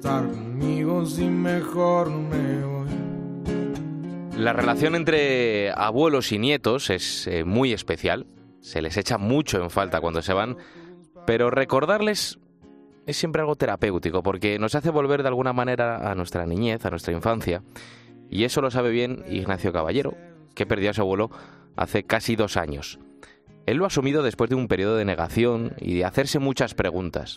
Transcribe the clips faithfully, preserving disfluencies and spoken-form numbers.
estar conmigo si mejor me voy. La relación entre abuelos y nietos es eh, muy especial. Se les echa mucho en falta cuando se van, pero recordarles es siempre algo terapéutico porque nos hace volver de alguna manera a nuestra niñez, a nuestra infancia. Y eso lo sabe bien Ignacio Caballero, que perdió a su abuelo hace casi dos años. Él lo ha asumido después de un periodo de negación y de hacerse muchas preguntas.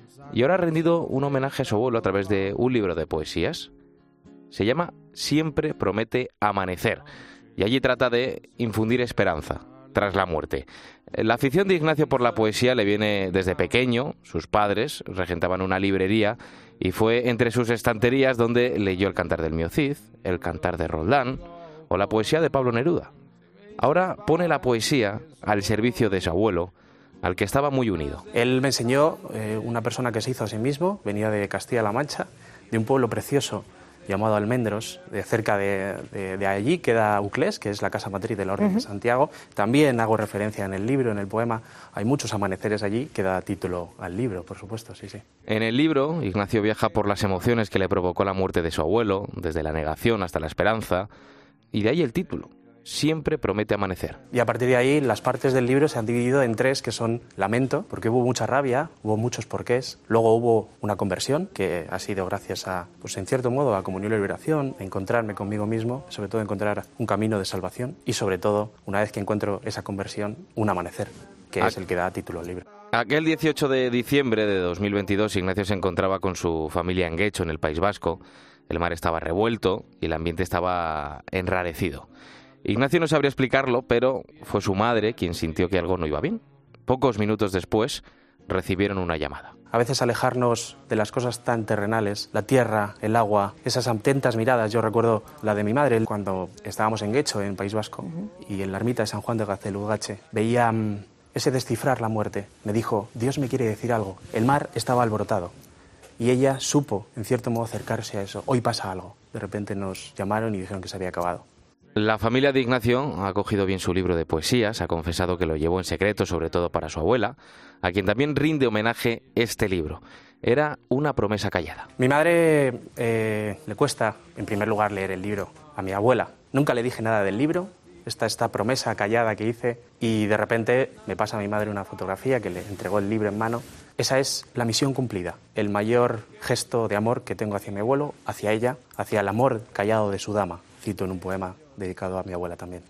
Y ahora ha rendido un homenaje a su abuelo a través de un libro de poesías. Se llama Siempre promete amanecer. Y allí trata de infundir esperanza tras la muerte. La afición de Ignacio por la poesía le viene desde pequeño. Sus padres regentaban una librería y fue entre sus estanterías donde leyó el Cantar del Mío Cid, el Cantar de Roldán o la poesía de Pablo Neruda. Ahora pone la poesía al servicio de su abuelo, al que estaba muy unido. Él me enseñó eh, una persona que se hizo a sí mismo, venía de Castilla-La Mancha, de un pueblo precioso llamado Almendros, de cerca de, de, de allí queda Uclés, que es la casa matriz de la Orden uh-huh. de Santiago. También hago referencia en el libro, en el poema, hay muchos amaneceres allí, que da título al libro, por supuesto, sí, sí. En el libro, Ignacio viaja por las emociones que le provocó la muerte de su abuelo, desde la negación hasta la esperanza, y de ahí el título. Siempre promete amanecer. Y a partir de ahí las partes del libro se han dividido en tres, que son lamento, porque hubo mucha rabia, hubo muchos porqués, luego hubo una conversión, que ha sido gracias a, pues en cierto modo, a comunión y liberación, a encontrarme conmigo mismo, sobre todo encontrar un camino de salvación y sobre todo, una vez que encuentro esa conversión, un amanecer, que a... es el que da título al libro. Aquel dieciocho de diciembre de dos mil veintidós, Ignacio se encontraba con su familia en Guecho, en el País Vasco. El mar estaba revuelto y el ambiente estaba enrarecido. Ignacio no sabría explicarlo, pero fue su madre quien sintió que algo no iba bien. Pocos minutos después recibieron una llamada. A veces alejarnos de las cosas tan terrenales, la tierra, el agua, esas atentas miradas. Yo recuerdo la de mi madre cuando estábamos en Guecho, en País Vasco, uh-huh. y en la ermita de San Juan de Gaztelugatxe. Veía um, ese descifrar la muerte. Me dijo, Dios me quiere decir algo. El mar estaba alborotado. Y ella supo, en cierto modo, acercarse a eso. Hoy pasa algo. De repente nos llamaron y dijeron que se había acabado. La familia de Ignacio ha acogido bien su libro de poesías, ha confesado que lo llevó en secreto, sobre todo para su abuela, a quien también rinde homenaje este libro. Era una promesa callada. Mi madre eh, le cuesta, en primer lugar, leer el libro. A mi abuela nunca le dije nada del libro, esta, esta promesa callada que hice, y de repente me pasa a mi madre una fotografía que le entregó el libro en mano. Esa es la misión cumplida, el mayor gesto de amor que tengo hacia mi abuelo, hacia ella, hacia el amor callado de su dama. Cito en un poema dedicado a mi abuela también.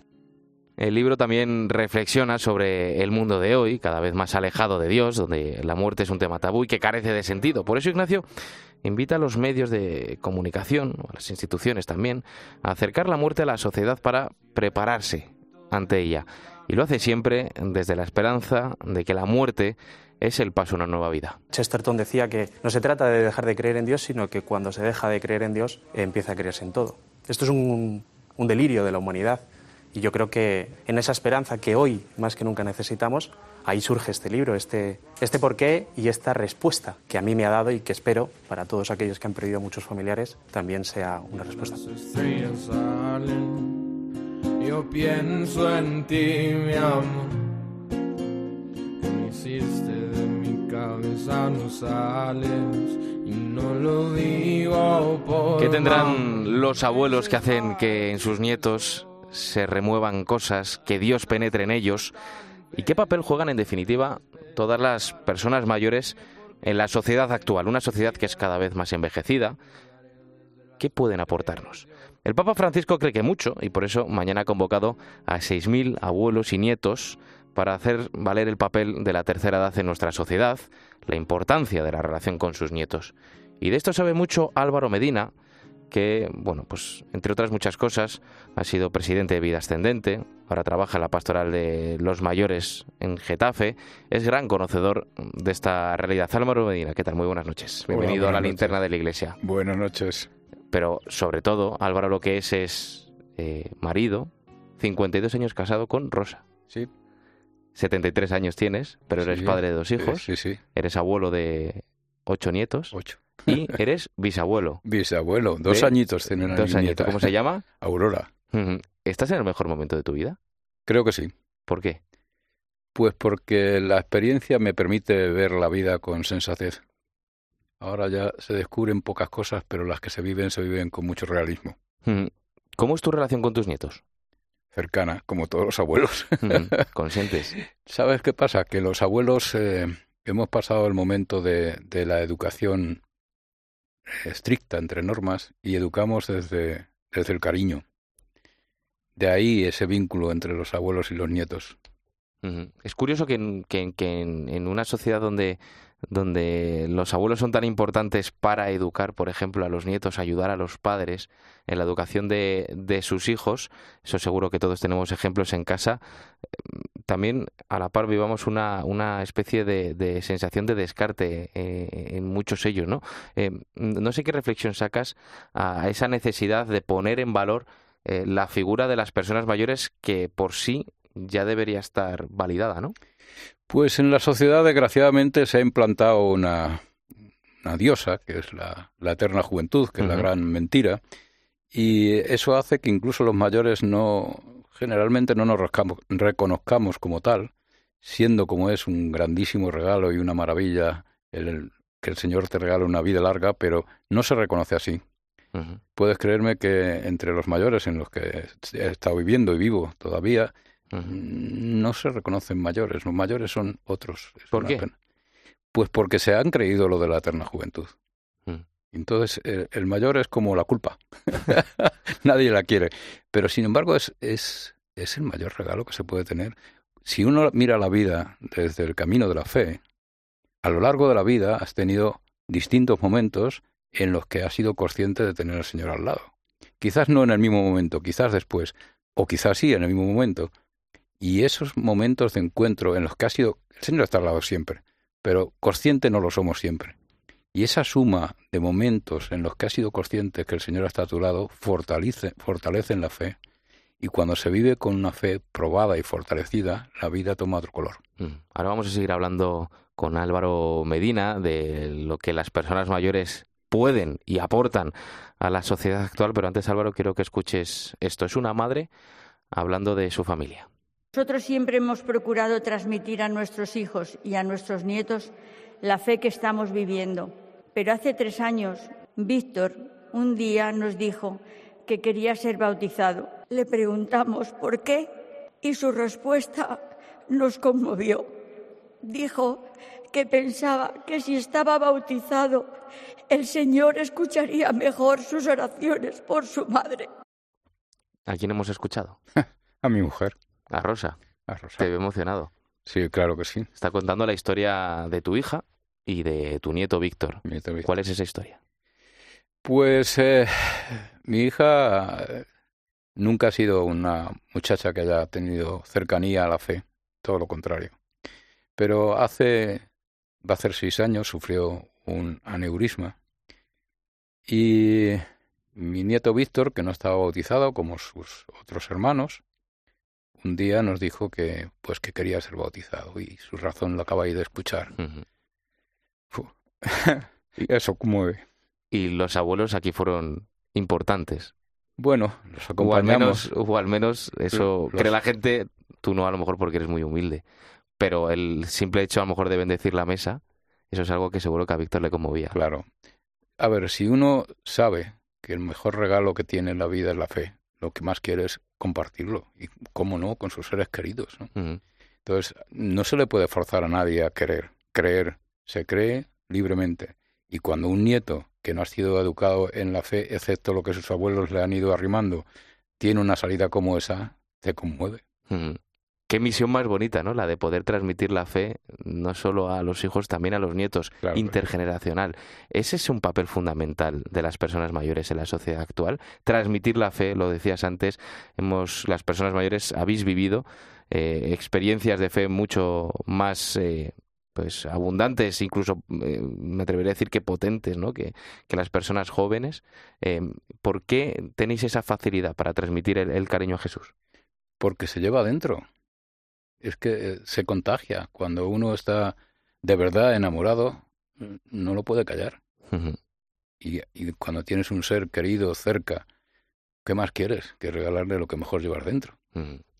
El libro también reflexiona sobre el mundo de hoy, cada vez más alejado de Dios, donde la muerte es un tema tabú y que carece de sentido. Por eso Ignacio invita a los medios de comunicación, a las instituciones también, a acercar la muerte a la sociedad para prepararse ante ella. Y lo hace siempre desde la esperanza de que la muerte es el paso a una nueva vida. Chesterton decía que no se trata de dejar de creer en Dios, sino que cuando se deja de creer en Dios, empieza a creerse en todo. Esto es un, un delirio de la humanidad y yo creo que en esa esperanza que hoy más que nunca necesitamos, ahí surge este libro, este, este porqué y esta respuesta que a mí me ha dado y que espero para todos aquellos que han perdido muchos familiares también sea una respuesta. Yo pienso en ti, mi amor, que me hiciste de mi cabeza, no sales y no lo digo por... ¿Qué tendrán los abuelos que hacen que en sus nietos se remuevan cosas, que Dios penetre en ellos? ¿Y qué papel juegan, en definitiva, todas las personas mayores en la sociedad actual? Una sociedad que es cada vez más envejecida. ¿Qué pueden aportarnos? El Papa Francisco cree que mucho y por eso mañana ha convocado a seis mil abuelos y nietos para hacer valer el papel de la tercera edad en nuestra sociedad, la importancia de la relación con sus nietos. Y de esto sabe mucho Álvaro Medina, que, bueno, pues entre otras muchas cosas, ha sido presidente de Vida Ascendente, ahora trabaja en la pastoral de los mayores en Getafe, es gran conocedor de esta realidad. Álvaro Medina, ¿qué tal? Muy buenas noches. Bienvenido Hola, buenas a la noches. Linterna de la Iglesia. Buenas noches. Pero sobre todo, Álvaro lo que es es eh, marido, cincuenta y dos años casado con Rosa. Sí. setenta y tres años tienes, pero eres sí, padre de dos hijos. Sí, sí. Eres abuelo de ocho nietos. Ocho. Y eres bisabuelo. Bisabuelo. Dos de, añitos tiene una Dos niñeta. añitos. ¿Cómo se llama? Aurora. ¿Estás en el mejor momento de tu vida? Creo que sí. ¿Por qué? Pues porque la experiencia me permite ver la vida con sensatez. Ahora ya se descubren pocas cosas, pero las que se viven, se viven con mucho realismo. Mm. ¿Cómo es tu relación con tus nietos? Cercana, como todos los abuelos. Mm. ¿Conscientes? ¿Sabes qué pasa? Que los abuelos eh, hemos pasado el momento de, de la educación estricta, entre normas, y educamos desde, desde el cariño. De ahí ese vínculo entre los abuelos y los nietos. Mm. Es curioso que, en, que, que en, en una sociedad donde, donde los abuelos son tan importantes para educar, por ejemplo, a los nietos, ayudar a los padres en la educación de, de sus hijos, eso seguro que todos tenemos ejemplos en casa, también a la par vivamos una, una especie de, de sensación de descarte eh, en muchos ellos, ¿no? Eh, no sé qué reflexión sacas a esa necesidad de poner en valor eh, la figura de las personas mayores que por sí ya debería estar validada, ¿no? Pues en la sociedad, desgraciadamente, se ha implantado una, una diosa, que es la, la eterna juventud, que uh-huh. es la gran mentira, y eso hace que incluso los mayores no, generalmente no nos reconozcamos como tal, siendo como es un grandísimo regalo y una maravilla el, el, que el Señor te regala una vida larga, pero no se reconoce así. Uh-huh. Puedes creerme que entre los mayores en los que he estado viviendo y vivo todavía, Uh-huh. no se reconocen mayores, los mayores son otros. Es ¿Por qué? Pena. Pues porque se han creído lo de la eterna juventud. Uh-huh. Entonces, el, el mayor es como la culpa. Nadie la quiere. Pero, sin embargo, es, es, es el mayor regalo que se puede tener. Si uno mira la vida desde el camino de la fe, a lo largo de la vida has tenido distintos momentos en los que has sido consciente de tener al Señor al lado. Quizás no en el mismo momento, quizás después, o quizás sí en el mismo momento. Y esos momentos de encuentro en los que ha sido, el Señor está al lado siempre, pero consciente no lo somos siempre. Y esa suma de momentos en los que has sido consciente que el Señor está a tu lado, fortalece, fortalece en la fe. Y cuando se vive con una fe probada y fortalecida, la vida toma otro color. Ahora vamos a seguir hablando con Álvaro Medina de lo que las personas mayores pueden y aportan a la sociedad actual, pero antes, Álvaro, quiero que escuches esto. Es una madre hablando de su familia. Nosotros siempre hemos procurado transmitir a nuestros hijos y a nuestros nietos la fe que estamos viviendo. Pero hace tres años, Víctor un día nos dijo que quería ser bautizado. Le preguntamos por qué y su respuesta nos conmovió. Dijo que pensaba que si estaba bautizado, el Señor escucharía mejor sus oraciones por su madre. ¿A quién hemos escuchado? A mi mujer. A Rosa. A Rosa. Te veo emocionado. Sí, claro que sí. Está contando la historia de tu hija y de tu nieto Víctor. Nieto Víctor. ¿Cuál es esa historia? Pues eh, mi hija nunca ha sido una muchacha que haya tenido cercanía a la fe, todo lo contrario. Pero hace, va a hacer seis años, sufrió un aneurisma. Y mi nieto Víctor, que no estaba bautizado como sus otros hermanos, un día nos dijo que pues que quería ser bautizado y su razón lo acabáis de escuchar. Uh-huh. Eso conmueve. Y los abuelos aquí fueron importantes. Bueno, los acompañamos. O al menos, o al menos eso los... cree la gente, tú no a lo mejor porque eres muy humilde, pero el simple hecho a lo mejor de bendecir la mesa, eso es algo que seguro que a Víctor le conmovía. Claro. A ver, si uno sabe que el mejor regalo que tiene en la vida es la fe, lo que más quiere es compartirlo, y cómo no, con sus seres queridos, ¿no? Uh-huh. Entonces, no se le puede forzar a nadie a querer. Creer se cree libremente. Y cuando un nieto que no ha sido educado en la fe, excepto lo que sus abuelos le han ido arrimando, tiene una salida como esa, te conmueve. Uh-huh. Qué misión más bonita, ¿no? La de poder transmitir la fe no solo a los hijos, también a los nietos, claro, intergeneracional. Ese es un papel fundamental de las personas mayores en la sociedad actual. Transmitir la fe, lo decías antes, hemos, las personas mayores habéis vivido eh, experiencias de fe mucho más eh, pues abundantes, incluso eh, me atrevería a decir que potentes, ¿no? que, que las personas jóvenes. Eh, ¿Por qué tenéis esa facilidad para transmitir el, el cariño a Jesús? Porque se lleva adentro. Es que se contagia. Cuando uno está de verdad enamorado, no lo puede callar. Uh-huh. Y, y cuando tienes un ser querido cerca, ¿qué más quieres que regalarle lo que mejor llevas dentro? Uh-huh.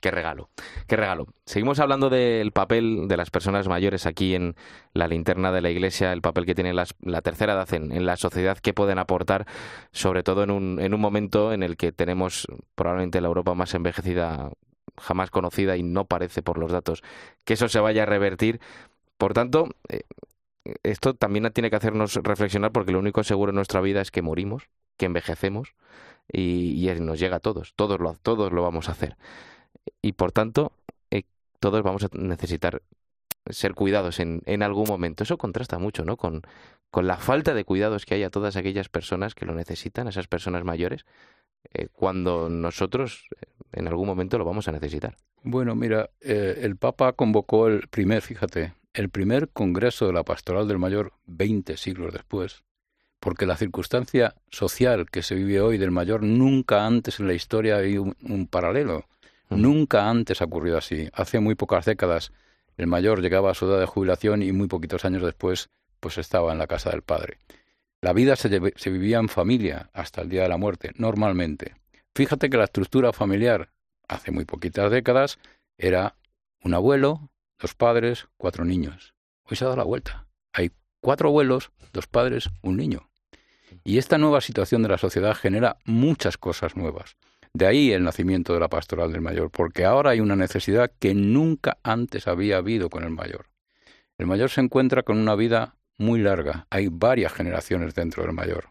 Qué regalo, qué regalo. Seguimos hablando del papel de las personas mayores aquí en la linterna de la Iglesia, el papel que tiene las, la tercera edad en, en la sociedad, qué pueden aportar, sobre todo en un, en un momento en el que tenemos probablemente la Europa más envejecida jamás conocida y no parece por los datos que eso se vaya a revertir. Por tanto, eh, esto también tiene que hacernos reflexionar, porque lo único seguro en nuestra vida es que morimos, que envejecemos y, y nos llega a todos, todos lo, todos lo vamos a hacer. Y por tanto, eh, todos vamos a necesitar ser cuidados en, en algún momento. Eso contrasta mucho, ¿no? Con, con la falta de cuidados que hay a todas aquellas personas que lo necesitan, a esas personas mayores, eh, cuando nosotros eh, en algún momento lo vamos a necesitar. Bueno, mira, eh, el Papa convocó el primer, fíjate, el primer Congreso de la Pastoral del Mayor veinte siglos después, porque la circunstancia social que se vive hoy del mayor, nunca antes en la historia hay un, un paralelo. Nunca antes ha ocurrido así. Hace muy pocas décadas el mayor llegaba a su edad de jubilación y muy poquitos años después pues estaba en la casa del padre. La vida se, se vivía en familia hasta el día de la muerte, normalmente. Fíjate que la estructura familiar hace muy poquitas décadas era un abuelo, dos padres, cuatro niños. Hoy se ha dado la vuelta. Hay cuatro abuelos, dos padres, un niño. Y esta nueva situación de la sociedad genera muchas cosas nuevas. De ahí el nacimiento de la pastoral del mayor, porque ahora hay una necesidad que nunca antes había habido con el mayor. El mayor se encuentra con una vida muy larga, hay varias generaciones dentro del mayor.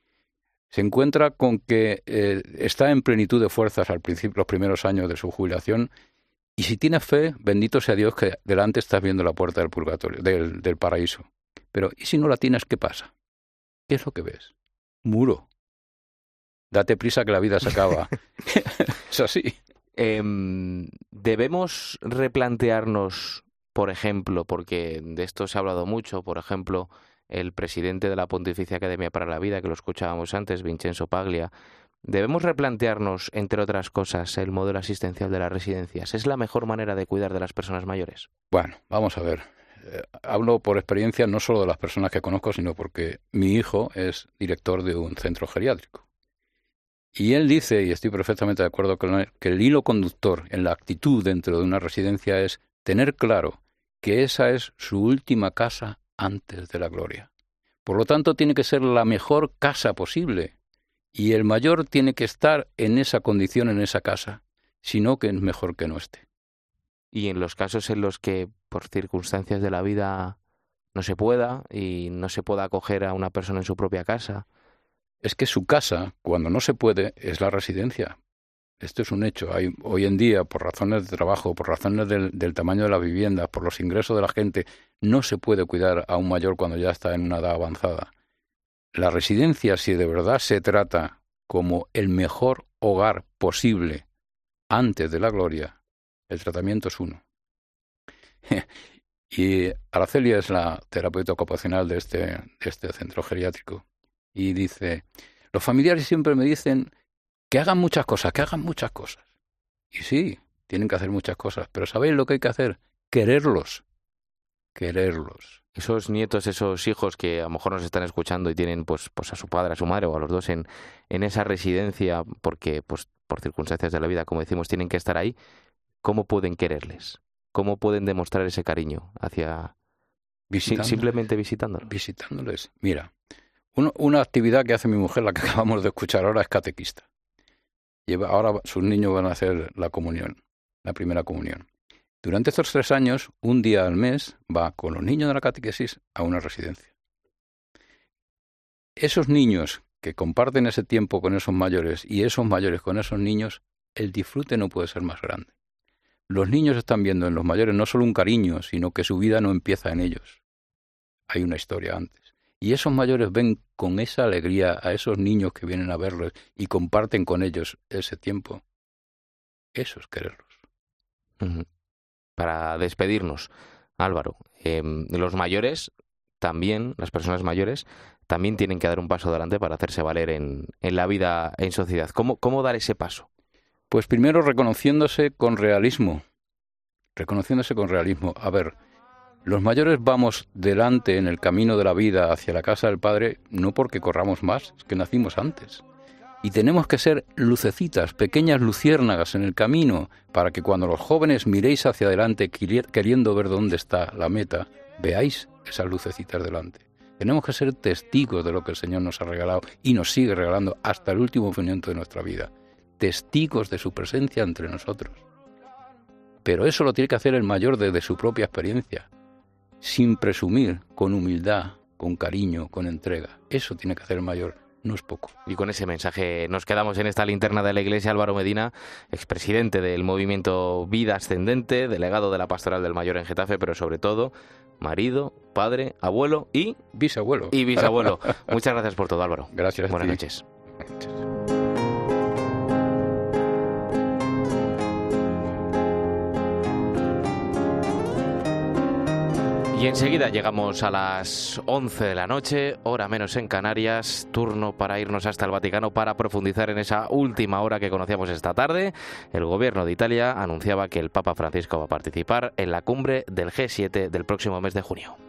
Se encuentra con que eh, está en plenitud de fuerzas al principio, los primeros años de su jubilación, y si tienes fe, bendito sea Dios que delante estás viendo la puerta del purgatorio, del, del paraíso. Pero ¿y si no la tienes, qué pasa? ¿Qué es lo que ves? Muro. Date prisa que la vida se acaba. Es así. Eh, debemos replantearnos, por ejemplo, porque de esto se ha hablado mucho, por ejemplo, el presidente de la Pontificia Academia para la Vida, que lo escuchábamos antes, Vincenzo Paglia, debemos replantearnos, entre otras cosas, el modelo asistencial de las residencias. ¿Es la mejor manera de cuidar de las personas mayores? Bueno, vamos a ver. Eh, hablo por experiencia no solo de las personas que conozco, sino porque mi hijo es director de un centro geriátrico. Y él dice, y estoy perfectamente de acuerdo con él, que el hilo conductor en la actitud dentro de una residencia es tener claro que esa es su última casa antes de la gloria. Por lo tanto, tiene que ser la mejor casa posible. Y el mayor tiene que estar en esa condición, en esa casa, sino que es mejor que no esté. Y en los casos en los que, por circunstancias de la vida, no se pueda y no se pueda acoger a una persona en su propia casa. Es que su casa, cuando no se puede, es la residencia. Esto es un hecho. Hay, hoy en día, por razones de trabajo, por razones del, del tamaño de la vivienda, por los ingresos de la gente, no se puede cuidar a un mayor cuando ya está en una edad avanzada. La residencia, si de verdad se trata como el mejor hogar posible antes de la gloria, el tratamiento es uno. Y Araceli es la terapeuta ocupacional de este, de este centro geriátrico. Y dice, los familiares siempre me dicen que hagan muchas cosas, que hagan muchas cosas. Y sí, tienen que hacer muchas cosas, pero ¿sabéis lo que hay que hacer? Quererlos. Quererlos. Esos nietos, esos hijos que a lo mejor nos están escuchando y tienen pues, pues a su padre, a su madre o a los dos en, en esa residencia porque pues por circunstancias de la vida, como decimos, tienen que estar ahí, ¿cómo pueden quererles? ¿Cómo pueden demostrar ese cariño hacia... simplemente visitándolos? Visitándoles. Mira, uno, una actividad que hace mi mujer, la que acabamos de escuchar ahora, es catequista. Lleva, ahora sus niños van a hacer la comunión, la primera comunión. Durante estos tres años, un día al mes, va con los niños de la catequesis a una residencia. Esos niños que comparten ese tiempo con esos mayores y esos mayores con esos niños, el disfrute no puede ser más grande. Los niños están viendo en los mayores no solo un cariño, sino que su vida no empieza en ellos. Hay una historia antes. Y esos mayores ven con esa alegría a esos niños que vienen a verlos y comparten con ellos ese tiempo. Eso es quererlos. Uh-huh. Para despedirnos, Álvaro, eh, los mayores también, las personas mayores, también tienen que dar un paso adelante para hacerse valer en, en la vida en sociedad. ¿Cómo, cómo dar ese paso? Pues primero reconociéndose con realismo. Reconociéndose con realismo. A ver, los mayores vamos delante en el camino de la vida hacia la casa del Padre no porque corramos más, es que nacimos antes. Y tenemos que ser lucecitas, pequeñas luciérnagas en el camino, para que cuando los jóvenes miréis hacia adelante queriendo ver dónde está la meta, veáis esas lucecitas delante. Tenemos que ser testigos de lo que el Señor nos ha regalado y nos sigue regalando hasta el último momento de nuestra vida. Testigos de su presencia entre nosotros. Pero eso lo tiene que hacer el mayor desde su propia experiencia, sin presumir, con humildad, con cariño, con entrega. Eso tiene que hacer el mayor. No es poco. Y con ese mensaje nos quedamos en esta linterna de la Iglesia. Álvaro Medina, expresidente del movimiento Vida Ascendente, delegado de la Pastoral del Mayor en Getafe, pero sobre todo marido, padre, abuelo y bisabuelo. Y bisabuelo. Muchas gracias por todo, Álvaro. Gracias. Buenas a ti. noches. Buenas noches. Y enseguida llegamos a las once de la noche, hora menos en Canarias, turno para irnos hasta el Vaticano para profundizar en esa última hora que conocíamos esta tarde. El gobierno de Italia anunciaba que el Papa Francisco va a participar en la cumbre del G siete del próximo mes de junio.